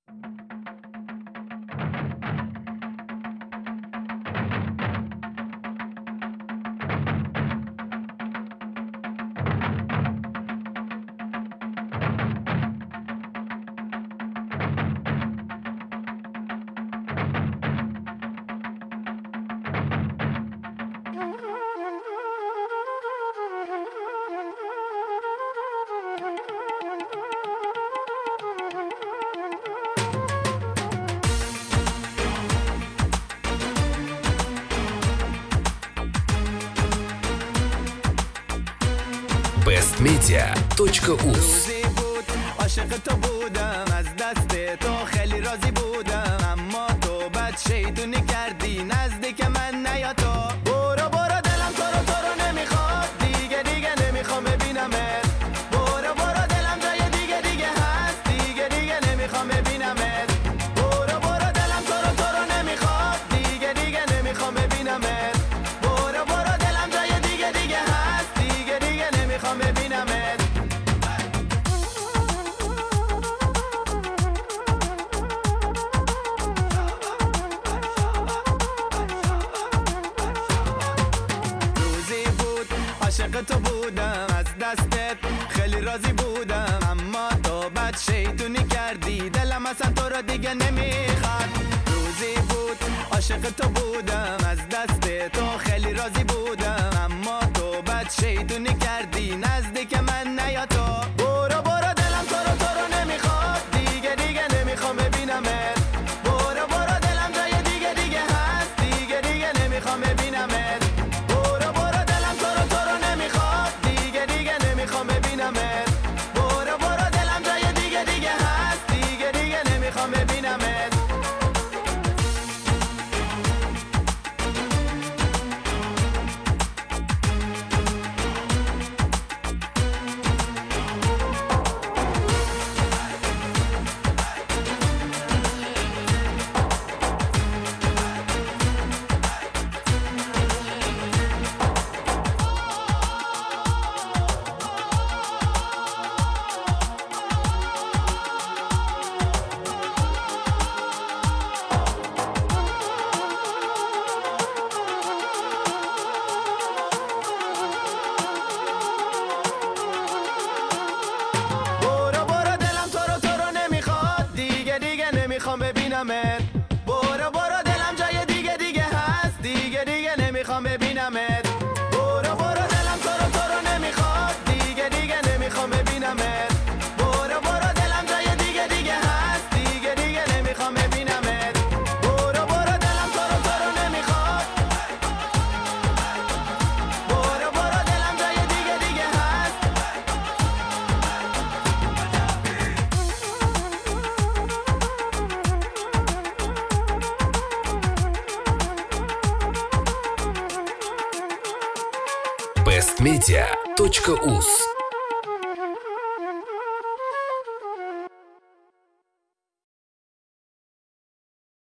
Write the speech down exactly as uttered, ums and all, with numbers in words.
бест медиа точка уз. عاشق تو بودم از دست تو خیلی راضی بودم اما تو بد شیطونی کردی نزدیک من نیا تو برو برو دلم تو رو تو رو نمیخواد دیگه دیگه نمیخوام ببینمت برو برو دلم جای دیگه دیگه هست دیگه دیگه نمیخوام ببینمت برو برو دلم تو رو تو رو نمیخواد دیگه دیگه نمیخوام ببینمت برو برو دلم جای دیگه دیگه هست دیگه دیگه نمیخوام ببینمت عاشق تو بودم از دستت خیلی راضی بودم اما تو بد شیطونی کردی دلم اصلا تو رو دیگه نمیخواد روزی بود عاشق تو بودم از دست تو خیلی راضی بودم اما تو بد شیطونی کردی نزدیک من نیا تو برو برو دلم تو رو تو رو نمیخواد دیگه دیگه نمیخوام ببینمت برو برو دلم جای دیگه دیگه هست دیگه دیگه نمیخوام ببینمت برو برو دلم تو رو تو رو نمیخواد دیگه دیگه نمیخوام ببینمت برو برو دلم جای دیگه دیگه هست دیگه دیگه نمیخوام ببینمت نمیخوام ببینمت برو برو دلم جای دیگه دیگه هست دیگه دیگه نمیخوام ببینمت برو برو دلم تو رو تو رو نمیخواد دیگه دیگه نمیخوام ببینمت برو برو دلم جای دیگه دیگه هست دیگه دیگه نمیخوام ببینمت برو برو دلم تو رو تو رو نمیخواد برو برو دلم جای دیگه دیگه هست бест медиа точка уз.